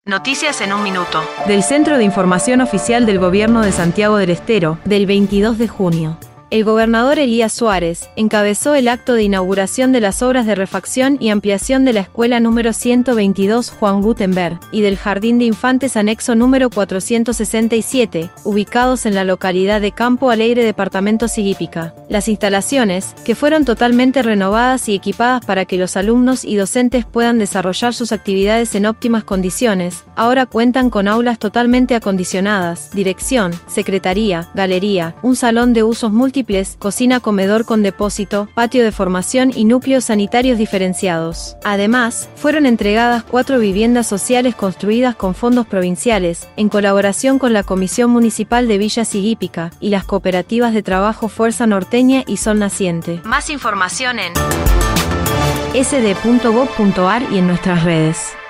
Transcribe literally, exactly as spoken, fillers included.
Noticias en un minuto. Del Centro de Información Oficial del Gobierno de Santiago del Estero, del veintidós de junio. El gobernador Elías Suárez encabezó el acto de inauguración de las obras de refacción y ampliación de la escuela número ciento veintidós Juan Gutenberg y del Jardín de Infantes anexo número cuatrocientos sesenta y siete, ubicados en la localidad de Campo Alegre, departamento Siguípica. Las instalaciones, que fueron totalmente renovadas y equipadas para que los alumnos y docentes puedan desarrollar sus actividades en óptimas condiciones, ahora cuentan con aulas totalmente acondicionadas, dirección, secretaría, galería, un salón de usos múltiples, cocina, comedor con depósito, patio de formación y núcleos sanitarios diferenciados. Además, fueron entregadas cuatro viviendas sociales construidas con fondos provinciales, en colaboración con la Comisión Municipal de Villa Siguípica y las cooperativas de trabajo Fuerza Norteña y Sol Naciente. Más información en ese de punto gob punto ar y en nuestras redes.